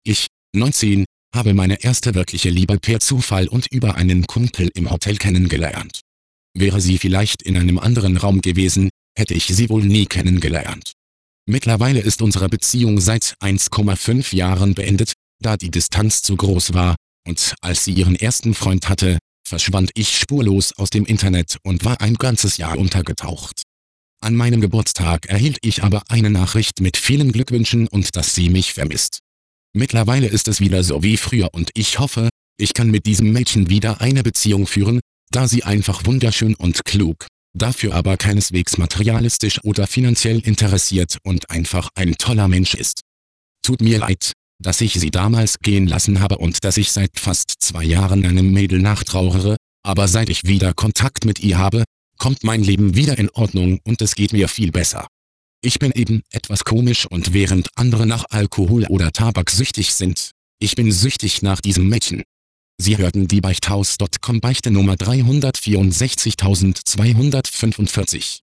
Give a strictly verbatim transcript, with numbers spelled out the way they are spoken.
Ich, neunzehn, habe meine erste wirkliche Liebe per Zufall und über einen Kumpel im Hotel kennengelernt. Wäre sie vielleicht in einem anderen Raum gewesen, hätte ich sie wohl nie kennengelernt. Mittlerweile ist unsere Beziehung seit eins Komma fünf Jahren beendet, da die Distanz zu groß war, und als sie ihren ersten Freund hatte, verschwand ich spurlos aus dem Internet und war ein ganzes Jahr untergetaucht. An meinem Geburtstag erhielt ich aber eine Nachricht mit vielen Glückwünschen und dass sie mich vermisst. Mittlerweile ist es wieder so wie früher und ich hoffe, ich kann mit diesem Mädchen wieder eine Beziehung führen, da sie einfach wunderschön und klug, dafür aber keineswegs materialistisch oder finanziell interessiert und einfach ein toller Mensch ist. Tut mir leid, dass ich sie damals gehen lassen habe und dass ich seit fast zwei Jahren einem Mädel nachtrauere, aber seit ich wieder Kontakt mit ihr habe, kommt mein Leben wieder in Ordnung und es geht mir viel besser. Ich bin eben etwas komisch und während andere nach Alkohol oder Tabak süchtig sind, ich bin süchtig nach diesem Mädchen. Sie hörten die Beichthaus Punkt com Beichte Nummer dreihundertvierundsechzigtausendzweihundertfünfundvierzig.